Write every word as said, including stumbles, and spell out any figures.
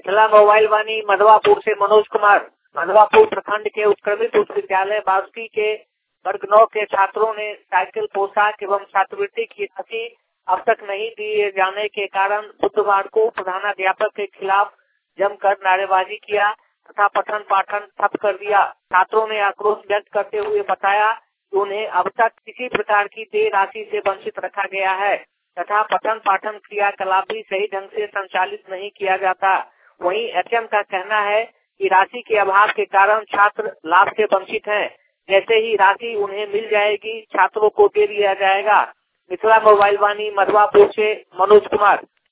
Mithila mobile वाणी मधवापुर से मनोज कुमार। मधवापुर प्रखंड के उत्क्रमित उच्च विद्यालय बासुकी के वर्ग नौ के छात्रों ने साइकिल, पोशाक एवं छात्रवृत्ति की राशि अब तक नहीं दिए जाने के कारण बुधवार को प्रधानाध्यापक के खिलाफ जमकर नारेबाजी किया तथा पठन पाठन ठप कर दिया। छात्रों ने आक्रोश व्यक्त करते हुए बताया कि उन्हें अब तक किसी प्रकार की देय राशि से वंचित रखा गया है तथा पठन पाठन क्रियाकलाप भी सही ढंग से संचालित नहीं किया जाता। वहीं एचएम का कहना है कि राशि के अभाव के कारण छात्र लाभ से वंचित हैं। जैसे ही राशि उन्हें मिल जाएगी, छात्रों को दे दिया जाएगा। मिथिला मोबाइल वाणी मधवापुर से मनोज कुमार।